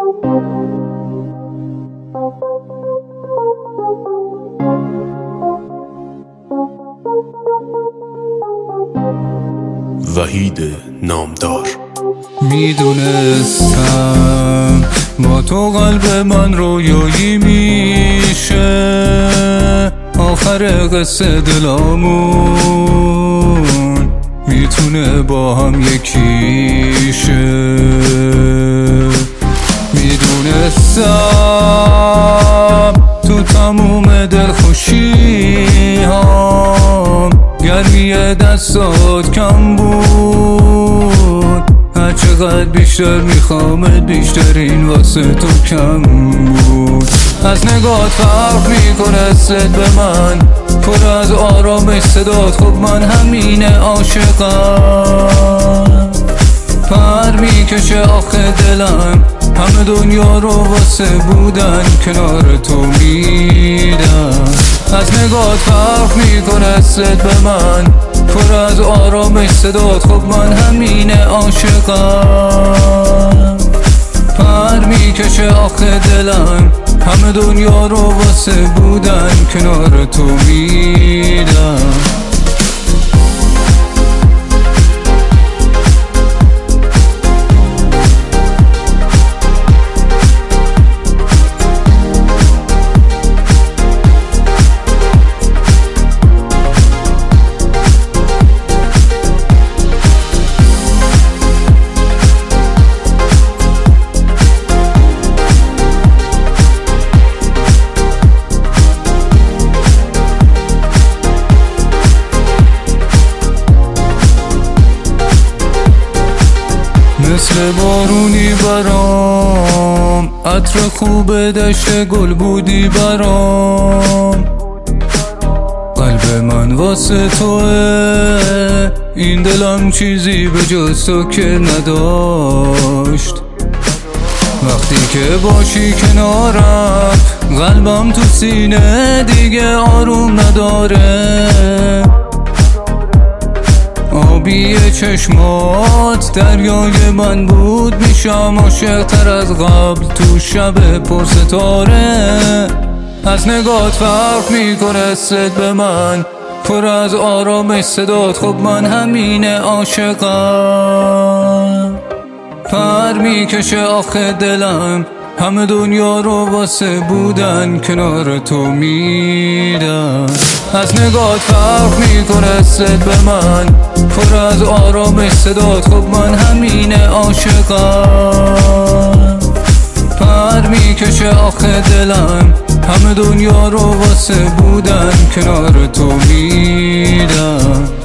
وحید نامدار. میدونستم با تو قلب من رویایی میشه، آخر قصه دلامون میتونه با هم یکیشه. میدونستم تو تموم دلخوشی هم گرمی دستات کم بود، هرچقدر بیشتر میخوامت بیشتر این واسه تو کم بود. از نگات فرق میکنه صد به من، پر از آرامش صدات، خب من همینه عاشقم. پر میکشه آخه دلم، همه دنیا رو واسه بودن کنار تو میدم. از نگات فرق میکنه صد به من، پر از آرامش صدات، خب من همینه عاشقم. پر میکشه آخه دلم، همه دنیا رو واسه بودن کنار تو میدم. مثل بارونی برام، عطر خوب دشت گل بودی برام. قلب من واسه توه، این دلم چیزی به جز تو که نداشت. وقتی که باشی کنارم، قلبم تو سینه دیگه آروم نداره. آبی چشمات دریای من بود، میشم عاشق تر از قبل تو شب پر ستاره. از نگات فرق میکنه صد به من، پر از آرامش صدات، خب من همینه عاشقم. پر میکشه آخه دلم، همه دنیا رو واسه بودن کنار تو میدم. از نگات فرق میکنه صد به من، پر از آرامش صدات، خب من همینه عاشقم. پر میکشه آخه دلم، همه دنیا رو واسه بودن کنار تو میدم.